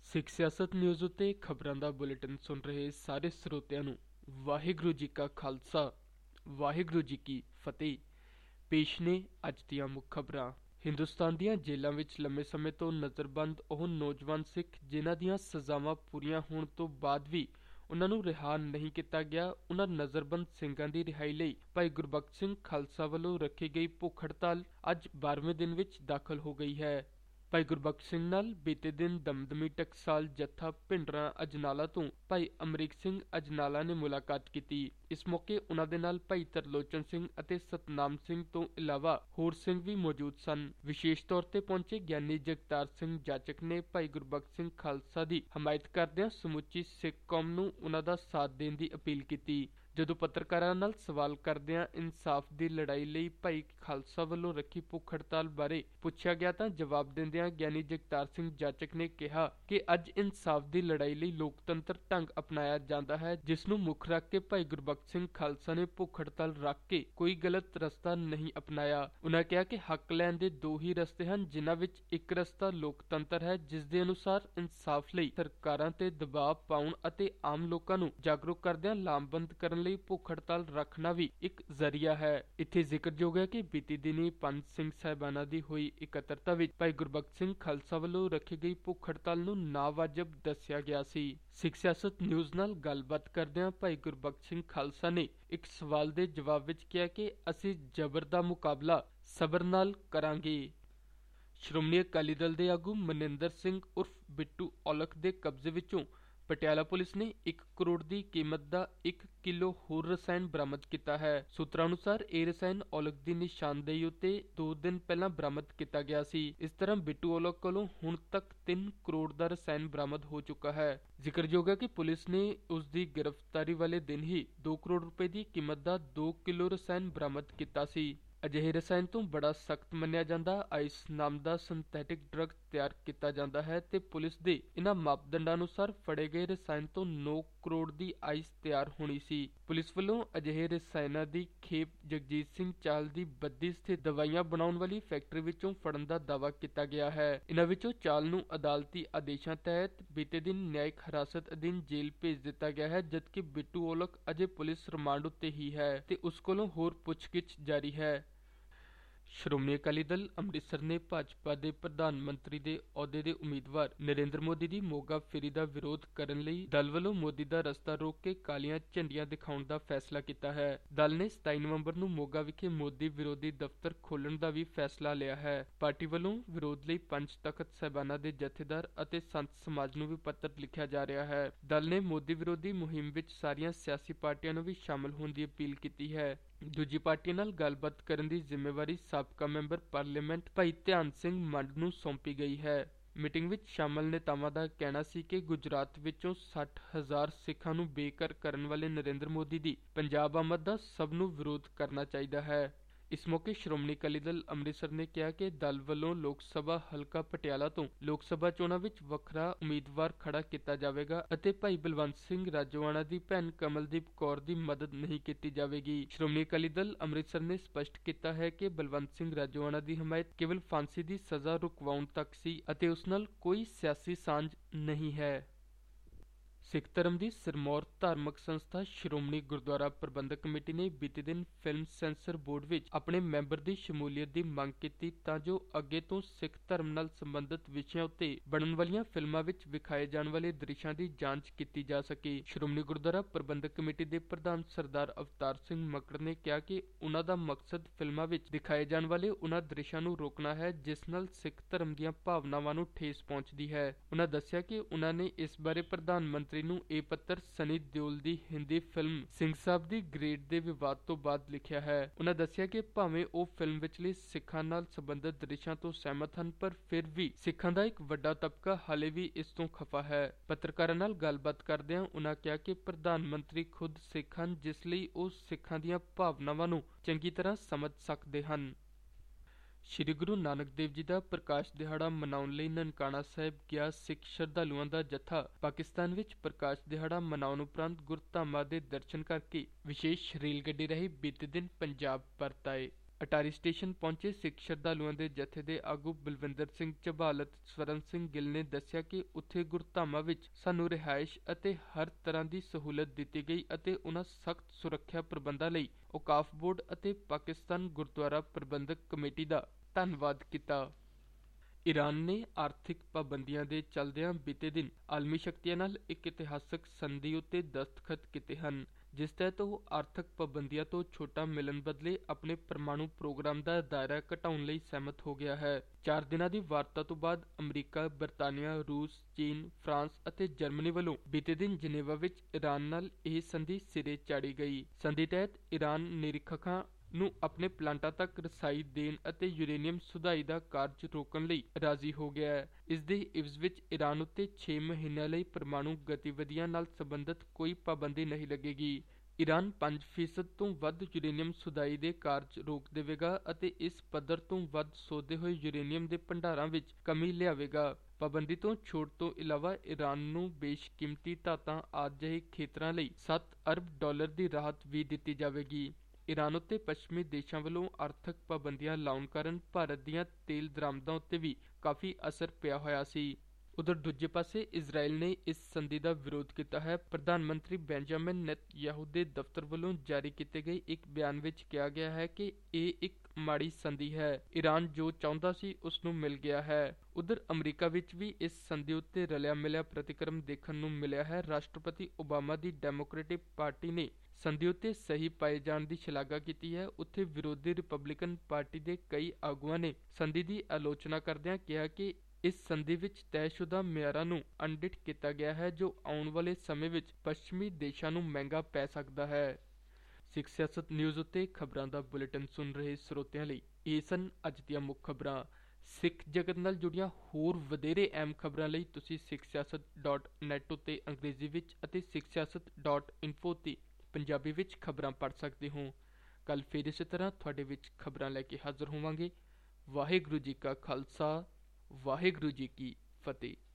ਸਿੱਖ ਸਿਆਸਤ ਨਿਊਜ਼ ਉੱਤੇ ਖਬਰਾਂ ਦਾ ਬੁਲੇਟਿਨ ਸੁਣ ਰਹੇ ਸਾਰੇ ਸਰੋਤਿਆਂ ਨੂੰ ਵਾਹਿਗੁਰੂ ਜੀ ਕਾ ਖਾਲਸਾ ਵਾਹਿਗੁਰੂ ਜੀ ਕੀ ਫਤਿਹ। ਪੇਸ਼ ਨੇ ਅੱਜ ਦੀਆਂ ਮੁੱਖ ਖਬਰਾਂ। ਹਿੰਦੁਸਤਾਨ ਦੀਆਂ ਜੇਲ੍ਹਾਂ ਵਿੱਚ ਲੰਮੇ ਸਮੇਂ ਤੋਂ ਨਜ਼ਰਬੰਦ ਉਹ ਨੌਜਵਾਨ ਸਿੱਖ ਜਿਨ੍ਹਾਂ ਦੀਆਂ ਸਜ਼ਾਵਾਂ ਪੂਰੀਆਂ ਹੋਣ ਤੋਂ ਬਾਅਦ ਵੀ ਉਨ੍ਹਾਂ ਨੂੰ ਰਿਹਾ ਨਹੀਂ ਕੀਤਾ ਗਿਆ, ਉਨ੍ਹਾਂ ਨਜ਼ਰਬੰਦ ਸਿੰਘਾਂ ਦੀ ਰਿਹਾਈ ਲਈ ਭਾਈ ਗੁਰਬਖਸ਼ ਸਿੰਘ ਖਾਲਸਾ ਵੱਲੋਂ ਰੱਖੀ ਗਈ ਭੁੱਖ ਹੜਤਾਲ ਅੱਜ 12ਵੇਂ ਦਿਨ ਵਿੱਚ ਦਾਖਲ ਹੋ ਗਈ ਹੈ। ਭਾਈ ਗੁਰਬਖਸ਼ ਸਿੰਘ ਨਾਲ ਬੀਤੇ ਦਿਨ ਦਮਦਮੀ ਟਕਸਾਲ ਜੱਥਾ ਭਿੰਡਰਾਂ ਅਜਨਾਲਾ ਤੋਂ ਭਾਈ ਅਮਰੀਕ ਸਿੰਘ ਅਜਨਾਲਾ ਨੇ ਮੁਲਾਕਾਤ ਕੀਤੀ। ਇਸ ਮੌਕੇ ਉਨ੍ਹਾਂ ਦੇ ਨਾਲ ਭਾਈ ਤਰਲੋਚਨ ਸਿੰਘ ਅਤੇ ਸਤਨਾਮ ਸਿੰਘ ਤੋਂ ਇਲਾਵਾ ਹੋਰ ਸਿੰਘ ਵੀ ਮੌਜੂਦ ਸਨ। ਵਿਸ਼ੇਸ਼ ਤੌਰ ਤੇ ਪਹੁੰਚੇ ਗਿਆਨੀ ਜਗਤਾਰ ਸਿੰਘ ਜਾਚਕ ਨੇ ਭਾਈ ਗੁਰਬਖਸ਼ ਸਿੰਘ ਖਾਲਸਾ ਦੀ ਹਮਾਇਤ ਕਰਦਿਆਂ ਸਮੁੱਚੀ ਸਿੱਖ ਕੌਮ ਨੂੰ ਉਨ੍ਹਾਂ ਦਾ ਸਾਥ ਦੇਣ ਦੀ ਅਪੀਲ ਕੀਤੀ। ਜਦੋਂ ਪੱਤਰਕਾਰਾਂ ਨਾਲ ਸਵਾਲ ਕਰਦਿਆਂ ਇਨਸਾਫ ਦੀ ਲੜਾਈ ਲਈ ਭਾਈ ਖਾਲਸਾ ਵੱਲੋਂ ਰੱਖੀ ਭੁੱਖ ਹੜਤਾਲ ਬਾਰੇ ਪੁੱਛਿਆ ਗਿਆ ਤਾਂ ਜਵਾਬ ਦਿੰਦਿਆਂ ਗਿਆਨੀ ਜਗਤਾਰ ਸਿੰਘ ਜਾਚਕ ਨੇ ਕਿਹਾ ਕਿ ਅੱਜ ਇਨਸਾਫ ਦੀ ਲੜਾਈ ਲਈ ਲੋਕਤੰਤਰ ਢੰਗ ਅਪਣਾਇਆ ਜਾਂਦਾ ਹੈ, ਜਿਸ ਨੂੰ ਮੁੱਖ ਰੱਖ ਕੇ ਭਾਈ ਗੁਰਬਖਸ਼ ਸਿੰਘ ਖਾਲਸਾ ਨੇ ਭੁੱਖ ਹੜਤਾਲ ਰੱਖ ਕੇ ਕੋਈ ਗਲਤ ਰਸਤਾ ਨਹੀਂ ਅਪਣਾਇਆ। ਉਨ੍ਹਾਂ ਕਿਹਾ ਕਿ ਹੱਕ ਲੈਣ ਦੇ ਦੋ ਹੀ ਰਸਤੇ ਹਨ, ਜਿਨ੍ਹਾਂ ਵਿੱਚ ਇੱਕ ਰਸਤਾ ਲੋਕਤੰਤਰ ਹੈ, ਜਿਸ ਦੇ ਅਨੁਸਾਰ ਇਨਸਾਫ ਲਈ ਸਰਕਾਰਾਂ ਤੇ ਦਬਾਅ ਪਾਉਣ ਅਤੇ ਆਮ ਲੋਕਾਂ ਨੂੰ ਜਾਗਰੂਕ ਕਰਦਿਆਂ ਲਾਮਬੰਦ ਕਰਨ ਲਈ ਭੁੱਖ ਹੜਤਾਲ ਰੱਖਣਾ ਵੀ ਇੱਕ ਜ਼ਰੀਆ ਹੈ। ਇੱਥੇ ਜ਼ਿਕਰਯੋਗ ਹੈ ਕਿ ਬੀਤੀ ਦਿਨੀ ਪੰਜ ਸਿੰਘ ਸਾਹਿਬਾਨਾਂ ਦੀ ਹੋਈ ਇਕੱਤਰਤਾ ਵਿੱਚ ਭਾਈ ਗੁਰਬਖਸ਼ ਸਿੰਘ ਖਾਲਸਾ ਵੱਲੋਂ ਰੱਖੀ ਗਈ ਭੁੱਖ ਹੜਤਾਲ ਨੂੰ ਨਾਵਾਜਬ ਦੱਸਿਆ ਗਿਆ ਸੀ। ਸਿੱਖ ਸਿਆਸਤ ਨਿਊਜ਼ ਨਾਲ ਗੱਲਬਾਤ ਕਰਦਿਆਂ ਭਾਈ ਗੁਰਬਖਸ਼ ਸਿੰਘ ਖਾਲਸਾ ਨੇ ਇੱਕ ਸਵਾਲ ਦੇ ਜਵਾਬ ਵਿੱਚ ਕਿਹਾ ਕਿ ਅਸੀਂ ਜ਼ਬਰ ਦਾ ਮੁਕਾਬਲਾ ਸਬਰ ਨਾਲ ਕਰਾਂਗੇ। ਸ਼੍ਰੋਮਣੀ ਅਕਾਲੀ ਦਲ ਦੇ ਆਗੂ ਮਨਿੰਦਰ ਸਿੰਘ ਉਰਫ ਬਿੱਟੂ ਔਲਖ ਦੇ ਕਬਜ਼ੇ ਵਿੱਚੋਂ ਪਟਿਆਲਾ ਪੁਲਿਸ ਨੇ 1 ਕਰੋੜ ਦੀ ਕੀਮਤ ਦਾ 1 ਕਿਲੋ ਹੋਰ ਰਸਾਇਣ ਬਰਾਮਦ ਕੀਤਾ ਹੈ। ਸੂਤਰਾਂ ਅਨੁਸਾਰ ਇਹ ਰਸਾਇਣ ਔਲਖ ਦੀ ਨਿਸ਼ਾਨਦੇਹੀ ਉੱਤੇ 2 ਦਿਨ ਪਹਿਲਾਂ ਬਰਾਮਦ ਕੀਤਾ ਗਿਆ ਸੀ। ਇਸ ਤਰ੍ਹਾਂ ਬਿੱਟੂ ਔਲਖ ਕੋਲੋਂ ਹੁਣ ਤੱਕ 3 ਕਰੋੜ ਦਾ ਰਸਾਇਣ ਬਰਾਮਦ ਹੋ ਚੁੱਕਾ ਹੈ। ਜ਼ਿਕਰਯੋਗ ਹੈ ਕਿ ਪੁਲਿਸ ਨੇ ਉਸ ਦੀ ਗ੍ਰਿਫਤਾਰੀ ਵਾਲੇ ਦਿਨ ਹੀ 2 ਕਰੋੜ ਰੁਪਏ ਦੀ ਕੀਮਤ ਦਾ 2 ਕਿਲੋ ਰਸਾਇਣ ਬਰਾਮਦ ਕੀਤਾ ਸੀ। ਅਜਿਹੇ ਰਸਾਇਣ ਤੋਂ ਬੜਾ ਸਖਤ ਮੰਨਿਆ ਜਾਂਦਾ ਆਈਸ ਨਾਮ ਦਾ ਸਿੰਥੈਟਿਕ ਡਰੱਗ ਤਿਆਰ ਕੀਤਾ ਜਾਂਦਾ ਹੈ ਤੇ ਪੁਲਿਸ ਦੇ ਇਨ੍ਹਾਂ ਮਾਪਦੰਡਾਂ ਅਨੁਸਾਰ ਫੜੇ ਗਏ ਰਸਾਇਣ ਤੋਂ 9 ਕਰੋੜ ਦੀ ਆਈਸ ਤਿਆਰ ਹੋਣੀ ਸੀ। ਪੁਲਿਸ ਵੱਲੋਂ ਅਜਿਹੇ ਰਸਾਇਣਾਂ ਦੀ ਖੇਪ ਜਗਜੀਤ ਸਿੰਘ ਚਾਹਲ ਦੀ ਬੱਦੀ ਸਥਿਤ ਦਵਾਈਆਂ ਬਣਾਉਣ ਵਾਲੀ ਫੈਕਟਰੀ ਵਿੱਚੋਂ ਫੜਨ ਦਾ ਦਾਅਵਾ ਕੀਤਾ ਗਿਆ ਹੈ। ਇਨ੍ਹਾਂ ਵਿੱਚੋਂ ਚਾਹਲ ਨੂੰ ਅਦਾਲਤੀ ਆਦੇਸ਼ਾਂ ਤਹਿਤ ਬੀਤੇ ਦਿਨ ਨਿਆਇਕ ਹਿਰਾਸਤ ਅਧੀਨ ਜੇਲ੍ਹ ਭੇਜ ਦਿੱਤਾ ਗਿਆ ਹੈ, ਜਦਕਿ ਬਿੱਟੂ ਔਲਖ ਅਜੇ ਪੁਲਿਸ ਰਿਮਾਂਡ ਉੱਤੇ ਹੀ ਹੈ ਤੇ ਉਸ ਕੋਲੋਂ ਹੋਰ ਪੁੱਛਗਿੱਛ ਜਾਰੀ ਹੈ। ਸ਼੍ਰੋਮਣੀ ਅਕਾਲੀ ਦਲ ਅੰਮ੍ਰਿਤਸਰ ਨੇ ਭਾਜਪਾ ਦੇ ਪ੍ਰਧਾਨ ਮੰਤਰੀ ਦੇ ਅਹੁਦੇ ਦੇ ਉਮੀਦਵਾਰ ਨਰਿੰਦਰ ਮੋਦੀ ਦੀ ਮੋਗਾ ਫੇਰੀ ਦਾ ਵਿਰੋਧ ਕਰਨ ਲਈ ਦਲ ਵੱਲੋਂ ਮੋਦੀ ਦਾ ਰਸਤਾ ਰੋਕ ਕੇ ਕਾਲੀਆਂ ਝੰਡੀਆਂ ਦਿਖਾਉਣ ਦਾ ਫੈਸਲਾ ਕੀਤਾ ਹੈ। ਦਲ ਨੇ 27 ਨਵੰਬਰ ਨੂੰ ਮੋਗਾ ਵਿਖੇ ਮੋਦੀ ਵਿਰੋਧੀ ਦਫ਼ਤਰ ਖੋਲ੍ਹਣ ਦਾ ਵੀ ਫੈਸਲਾ ਲਿਆ ਹੈ। ਪਾਰਟੀ ਵੱਲੋਂ ਵਿਰੋਧ ਲਈ ਪੰਜ ਤਖ਼ਤ ਸਾਹਿਬਾਨਾਂ ਦੇ ਜਥੇਦਾਰ ਅਤੇ ਸੰਤ ਸਮਾਜ ਨੂੰ ਵੀ ਪੱਤਰ ਲਿਖਿਆ ਜਾ ਰਿਹਾ ਹੈ। ਦਲ ਨੇ ਮੋਦੀ ਵਿਰੋਧੀ ਮੁਹਿੰਮ ਵਿੱਚ ਸਾਰੀਆਂ ਸਿਆਸੀ ਪਾਰਟੀਆਂ ਨੂੰ ਵੀ ਸ਼ਾਮਲ ਹੋਣ ਦੀ ਅਪੀਲ ਕੀਤੀ ਹੈ। ਦੂਜੀ ਪਾਰਟੀ ਨਾਲ ਗੱਲਬਾਤ ਕਰਨ ਦੀ ਜ਼ਿੰਮੇਵਾਰੀ ਸਾਬਕਾ ਮੈਂਬਰ ਪਾਰਲੀਮੈਂਟ ਭਾਈ ਧਿਆਨ ਸਿੰਘ ਮੰਡ ਨੂੰ ਸੌਂਪੀ ਗਈ ਹੈ। ਮੀਟਿੰਗ ਵਿੱਚ ਸ਼ਾਮਲ ਨੇਤਾਵਾਂ ਦਾ ਕਹਿਣਾ ਸੀ ਕਿ ਗੁਜਰਾਤ ਵਿੱਚੋਂ 60,000 ਸਿੱਖਾਂ ਨੂੰ ਬੇਘਰ ਕਰਨ ਵਾਲੇ ਨਰਿੰਦਰ ਮੋਦੀ ਦੀ ਪੰਜਾਬ ਆਮਦ ਦਾ ਸਭ ਨੂੰ ਵਿਰੋਧ ਕਰਨਾ ਚਾਹੀਦਾ ਹੈ। ਇਸ ਮੌਕੇ ਸ਼੍ਰੋਮਣੀ ਅਕਾਲੀ ਦਲ ਅੰਮ੍ਰਿਤਸਰ ਨੇ ਕਿਹਾ ਕਿ ਦਲ ਵੱਲੋਂ ਲੋਕ ਸਭਾ ਹਲਕਾ ਪਟਿਆਲਾ ਤੋਂ ਲੋਕ ਸਭਾ ਚੋਣਾਂ ਵਿੱਚ ਵੱਖਰਾ ਉਮੀਦਵਾਰ ਖੜਾ ਕੀਤਾ ਜਾਵੇਗਾ ਅਤੇ ਭਾਈ ਬਲਵੰਤ ਸਿੰਘ ਰਾਜੋਆਣਾ ਦੀ ਭੈਣ ਕਮਲਦੀਪ ਕੌਰ ਦੀ ਮਦਦ ਨਹੀਂ ਕੀਤੀ ਜਾਵੇਗੀ। ਸ਼੍ਰੋਮਣੀ ਅਕਾਲੀ ਦਲ ਅੰਮ੍ਰਿਤਸਰ ਨੇ ਸਪਸ਼ਟ ਕੀਤਾ ਹੈ ਕਿ ਬਲਵੰਤ ਸਿੰਘ ਰਾਜੋਆਣਾ ਦੀ ਹਮਾਇਤ ਕੇਵਲ ਫਾਂਸੀ ਦੀ ਸਜ਼ਾ ਰੁਕਵਾਉਣ ਤੱਕ ਸੀ ਅਤੇ ਉਸ ਨਾਲ ਕੋਈ ਸਿਆਸੀ ਸਾਂਝ ਨਹੀਂ ਹੈ। ਸਿੱਖ ਧਰਮ ਦੀ ਸਿਰਮੌਰ ਧਾਰਮਿਕ ਸੰਸਥਾ ਸ਼੍ਰੋਮਣੀ ਗੁਰਦੁਆਰਾ ਪ੍ਰਬੰਧਕ ਕਮੇਟੀ ਨੇ ਬੀਤੇ ਦਿਨ ਫਿਲਮ ਸੈਂਸਰ ਬੋਰਡ ਵਿੱਚ ਆਪਣੇ ਮੈਂਬਰ ਦੀ ਸ਼ਮੂਲੀਅਤ ਦੀ ਮੰਗ ਕੀਤੀ ਤਾਂ ਜੋ ਅੱਗੇ ਤੋਂ ਸਿੱਖ ਧਰਮ ਨਾਲ ਸੰਬੰਧਿਤ ਵਿਸ਼ਿਆਂ ਉੱਤੇ ਬਣਨ ਵਾਲੀਆਂ ਫਿਲਮਾਂ ਵਿੱਚ ਵਿਖਾਏ ਜਾਣ ਵਾਲੇ ਦ੍ਰਿਸ਼ਾਂ ਦੀ ਜਾਂਚ ਕੀਤੀ ਜਾ ਸਕੇ। ਸ਼੍ਰੋਮਣੀ ਗੁਰਦੁਆਰਾ ਪ੍ਰਬੰਧਕ ਕਮੇਟੀ ਦੇ ਪ੍ਰਧਾਨ ਸਰਦਾਰ ਅਵਤਾਰ ਸਿੰਘ ਮੱਕੜ ਨੇ ਕਿਹਾ ਕਿ ਉਨ੍ਹਾਂ ਦਾ ਮਕਸਦ ਫਿਲਮਾਂ ਵਿੱਚ ਦਿਖਾਏ ਜਾਣ ਵਾਲੇ ਉਨ੍ਹਾਂ ਦ੍ਰਿਸ਼ਾਂ ਨੂੰ ਰੋਕਣਾ ਹੈ ਜਿਸ ਨਾਲ ਸਿੱਖ ਧਰਮ ਦੀਆਂ ਭਾਵਨਾਵਾਂ ਨੂੰ ਠੇਸ ਪਹੁੰਚਦੀ ਹੈ। ਉਨ੍ਹਾਂ ਦੱਸਿਆ ਕਿ ਉਨ੍ਹਾਂ ਨੇ ਇਸ ਬਾਰੇ ਪ੍ਰਧਾਨ ਮੰਤਰੀ ਨੂੰ ਇਹ ਪੱਤਰ ਸਨੀ ਦਿਓਲ ਦੀ Hindi film Singh Sahib the great ਦੇ ਵਿਵਾਦ ਤੋਂ ਬਾਅਦ ਲਿਖਿਆ ਹੈ। ਉਨ੍ਹਾਂ ਦੱਸਿਆ ਕਿ ਭਾਵੇਂ ਉਹ ਫਿਲਮ ਵਿਚਲੀ ਸਿੱਖਾਂ ਨਾਲ ਸੰਬੰਧਿਤ ਦ੍ਰਿਸ਼ਾਂ ਤੋਂ ਸਹਿਮਤ ਹਨ, ਪਰ ਫਿਰ ਵੀ ਸਿੱਖਾਂ ਦਾ ਇੱਕ ਵੱਡਾ ਤਬਕਾ ਹਾਲੇ ਵੀ ਇਸ ਤੋਂ ਖਫਾ ਹੈ। ਪੱਤਰਕਾਰਾਂ ਨਾਲ ਗੱਲਬਾਤ ਕਰਦਿਆਂ ਉਨ੍ਹਾਂ ਕਿਹਾ ਕਿ ਪ੍ਰਧਾਨ ਮੰਤਰੀ ਖੁਦ ਸਿੱਖ ਹਨ, ਜਿਸ ਲਈ ਉਹ ਸਿੱਖਾਂ ਦੀਆਂ ਭਾਵਨਾਵਾਂ ਨੂੰ ਚੰਗੀ ਤਰ੍ਹਾਂ ਸਮਝ ਸਕਦੇ ਹਨ। ਸ਼੍ਰੀ ਗੁਰੂ ਨਾਨਕ ਦੇਵ ਜੀ ਦਾ ਪ੍ਰਕਾਸ਼ ਦਿਹਾੜਾ ਮਨਾਉਣ ਲਈ ਨਨਕਾਣਾ ਸਾਹਿਬ ਗਿਆ ਸਿੱਖ ਸ਼ਰਧਾਲੂਆਂ ਦਾ ਜੱਥਾ ਪਾਕਿਸਤਾਨ ਵਿੱਚ ਪ੍ਰਕਾਸ਼ ਦਿਹਾੜਾ ਮਨਾਉਣ ਉਪਰੰਤ ਗੁਰਧਾਮਾਂ ਦੇ ਦਰਸ਼ਨ ਕਰਕੇ ਵਿਸ਼ੇਸ਼ ਰੇਲ ਗੱਡੀ ਰਾਹੀਂ ਬੀਤੇ ਦਿਨ ਪੰਜਾਬ ਪਰਤ ਆਏ। ਅਟਾਰੀ ਸਟੇਸ਼ਨ ਪਹੁੰਚੇ ਸਿੱਖ ਸ਼ਰਧਾਲੂਆਂ ਦੇ ਜਥੇ ਦੇ ਆਗੂ ਬਲਵਿੰਦਰ ਸਿੰਘ ਝਬਾਲ ਅਤੇ ਸਵਰਨ ਸਿੰਘ ਗਿੱਲ ਨੇ ਦੱਸਿਆ ਕਿ ਉੱਥੇ ਗੁਰਧਾਮਾਂ ਵਿੱਚ ਸਾਨੂੰ ਰਿਹਾਇਸ਼ ਅਤੇ ਹਰ ਤਰ੍ਹਾਂ ਦੀ ਸਹੂਲਤ ਦਿੱਤੀ ਗਈ ਅਤੇ ਉਹਨਾਂ ਸਖਤ ਸੁਰੱਖਿਆ ਪ੍ਰਬੰਧਾਂ ਲਈ ਔਕਾਫ ਬੋਰਡ ਅਤੇ ਪਾਕਿਸਤਾਨ ਗੁਰਦੁਆਰਾ ਪ੍ਰਬੰਧਕ ਕਮੇਟੀ ਦਾ ਧੰਨਵਾਦ ਕੀਤਾ। ਈਰਾਨ ਨੇ ਆਰਥਿਕ ਪਾਬੰਦੀਆਂ ਦੇ ਚੱਲਦਿਆਂ ਬੀਤੇ ਦਿਨ ਆਲਮੀ ਸ਼ਕਤੀਆਂ ਨਾਲ ਇੱਕ ਇਤਿਹਾਸਕ ਸੰਧੀ ਉੱਤੇ ਦਸਤਖਤ ਕੀਤੇ ਹਨ, ਜਿਸ ਤਹਿਤ ਉਹ ਆਰਥਿਕ ਪਾਬੰਦੀਆਂ ਤੋਂ ਛੋਟਾ ਮਿਲਣ ਬਦਲੇ ਆਪਣੇ ਪਰਮਾਣੂ ਪ੍ਰੋਗਰਾਮ ਦਾ ਦਾਇਰਾ ਘਟਾਉਣ ਲਈ ਸਹਿਮਤ ਹੋ ਗਿਆ ਹੈ। 4 ਦਿਨਾਂ ਦੀ ਵਾਰਤਾ ਤੋਂ ਬਾਅਦ ਅਮਰੀਕਾ, ਬਰਤਾਨੀਆ, ਰੂਸ, ਚੀਨ, ਫਰਾਂਸ ਅਤੇ ਜਰਮਨੀ ਵੱਲੋਂ ਬੀਤੇ ਦਿਨ ਜਨੇਵਾ ਵਿੱਚ ਈਰਾਨ ਨਾਲ ਇਹ ਸੰਧੀ ਸਿਰੇ ਚਾੜੀ ਗਈ। ਸੰਧੀ ਤਹਿਤ ਈਰਾਨ ਨਿਰੀਖਕਾਂ ਨੂੰ ਆਪਣੇ ਪਲਾਂਟਾਂ ਤੱਕ ਰਸਾਈ ਦੇਣ ਅਤੇ ਯੂਰੇਨੀਅਮ ਸੁਧਾਈ ਦਾ ਕਾਰਜ ਰੋਕਣ ਲਈ ਰਾਜ਼ੀ ਹੋ ਗਿਆ ਹੈ। ਇਸ ਦੇ ਇਵਜ਼ ਵਿੱਚ ਈਰਾਨ ਉੱਤੇ 6 ਮਹੀਨਿਆਂ ਲਈ ਪਰਮਾਣੂ ਗਤੀਵਿਧੀਆਂ ਨਾਲ ਸੰਬੰਧਿਤ ਕੋਈ ਪਾਬੰਦੀ ਨਹੀਂ ਲੱਗੇਗੀ। ਈਰਾਨ 5% ਤੋਂ ਵੱਧ ਯੂਰੇਨੀਅਮ ਸੁਧਾਈ ਦੇ ਕਾਰਜ ਰੋਕ ਦੇਵੇਗਾ ਅਤੇ ਇਸ ਪੱਧਰ ਤੋਂ ਵੱਧ ਸੋਧੇ ਹੋਏ ਯੂਰੇਨੀਅਮ ਦੇ ਭੰਡਾਰਾਂ ਵਿੱਚ ਕਮੀ ਲਿਆਵੇਗਾ। ਪਾਬੰਦੀ ਤੋਂ ਛੋਟ ਤੋਂ ਇਲਾਵਾ ਈਰਾਨ ਨੂੰ ਬੇਸ਼ਕੀਮਤੀ ਧਾਤਾਂ ਆਦਿ ਜਿਹੇ ਖੇਤਰਾਂ ਲਈ $7 ਅਰਬ ਦੀ ਰਾਹਤ ਵੀ ਦਿੱਤੀ ਜਾਵੇਗੀ। ਈਰਾਨ ਉੱਤੇ ਪੱਛਮੀ ਦੇਸ਼ਾਂ ਵੱਲੋਂ ਆਰਥਿਕ ਪਾਬੰਦੀਆਂ ਲਾਉਣ ਕਾਰਨ ਭਾਰਤ ਦੀਆਂ ਤੇਲ ਦਰਾਮਦਾਂ ਉੱਤੇ ਵੀ ਕਾਫੀ ਅਸਰ ਪਿਆ ਹੋਇਆ ਸੀ। ਉਧਰ ਦੂਜੇ ਪਾਸੇ ਇਜ਼ਰਾਈਲ ਨੇ ਇਸ ਸੰਧੀ ਦਾ ਵਿਰੋਧ ਕੀਤਾ ਹੈ। ਪ੍ਰਧਾਨ ਮੰਤਰੀ ਬੈਂਜਾਮਿਨ ਨੇਤਨਯਾਹੂ ਦੇ ਦਫ਼ਤਰ ਵੱਲੋਂ ਜਾਰੀ ਕੀਤੇ ਗਏ ਇੱਕ ਬਿਆਨ ਵਿੱਚ ਕਿਹਾ ਗਿਆ ਹੈ ਕਿ ਇਹ ਇੱਕ ਮਾੜੀ ਸੰਧੀ ਹੈ। ਈਰਾਨ ਜੋ ਚਾਹੁੰਦਾ ਸੀ ਉਸ ਨੂੰ ਮਿਲ ਗਿਆ ਹੈ। ਉਧਰ ਅਮਰੀਕਾ ਵਿੱਚ ਵੀ ਇਸ ਸੰਧੀ ਉੱਤੇ ਰਲਿਆ ਮਿਲਿਆ ਪ੍ਰਤੀਕਰਮ ਦੇਖਣ ਨੂੰ ਮਿਲਿਆ ਹੈ। ਰਾਸ਼ਟਰਪਤੀ ਓਬਾਮਾ ਦੀ ਡੈਮੋਕ੍ਰੇਟਿਕ ਪਾਰਟੀ ਨੇ ਸੰਧੀ ਉੱਤੇ ਸਹੀ ਪਾਏ ਜਾਣ ਦੀ ਸ਼ਲਾਘਾ ਕੀਤੀ ਹੈ। ਉੱਥੇ ਵਿਰੋਧੀ ਰਿਪਬਲਿਕਨ ਪਾਰਟੀ ਦੇ ਕਈ ਆਗੂਆਂ ਨੇ ਸੰਧੀ ਦੀ ਆਲੋਚਨਾ ਕਰਦਿਆਂ ਕਿਹਾ ਕਿ ਇਸ ਸੰਧੀ ਵਿੱਚ ਤੈਅਸ਼ੁਦਾ ਮਿਆਰਾਂ ਨੂੰ ਅਣਡਿੱਠ ਕੀਤਾ ਗਿਆ ਹੈ, ਜੋ ਆਉਣ ਵਾਲੇ ਸਮੇਂ ਵਿੱਚ ਪੱਛਮੀ ਦੇਸ਼ਾਂ ਨੂੰ ਮਹਿੰਗਾ ਪੈ ਸਕਦਾ ਹੈ। ਸਿੱਖ ਸਿਆਸਤ ਨਿਊਜ਼ ਉੱਤੇ ਖਬਰਾਂ ਦਾ ਬੁਲੇਟਿਨ ਸੁਣ ਰਹੇ ਸਰੋਤਿਆਂ ਲਈ ਇਹ ਸਨ ਅੱਜ ਦੀਆਂ ਮੁੱਖ ਖਬਰਾਂ। ਸਿੱਖ ਜਗਤ ਨਾਲ ਜੁੜੀਆਂ ਹੋਰ ਵਧੇਰੇ ਅਹਿਮ ਖਬਰਾਂ ਲਈ ਤੁਸੀਂ sikhsiasat.net ਉੱਤੇ ਅੰਗਰੇਜ਼ੀ ਵਿੱਚ ਅਤੇ sikhsiasat.info ਉੱਤੇ ਪੰਜਾਬੀ ਵਿੱਚ ਖਬਰਾਂ ਪੜ੍ਹ ਸਕਦੇ ਹੋ। ਕੱਲ੍ਹ ਫਿਰ ਇਸੇ ਤਰ੍ਹਾਂ ਤੁਹਾਡੇ ਵਿੱਚ ਖਬਰਾਂ ਲੈ ਕੇ ਹਾਜ਼ਰ ਹੋਵਾਂਗੇ। ਵਾਹਿਗੁਰੂ ਜੀ ਕਾ ਖਾਲਸਾ, ਵਾਹਿਗੁਰੂ ਜੀ ਕੀ ਫਤਿਹ।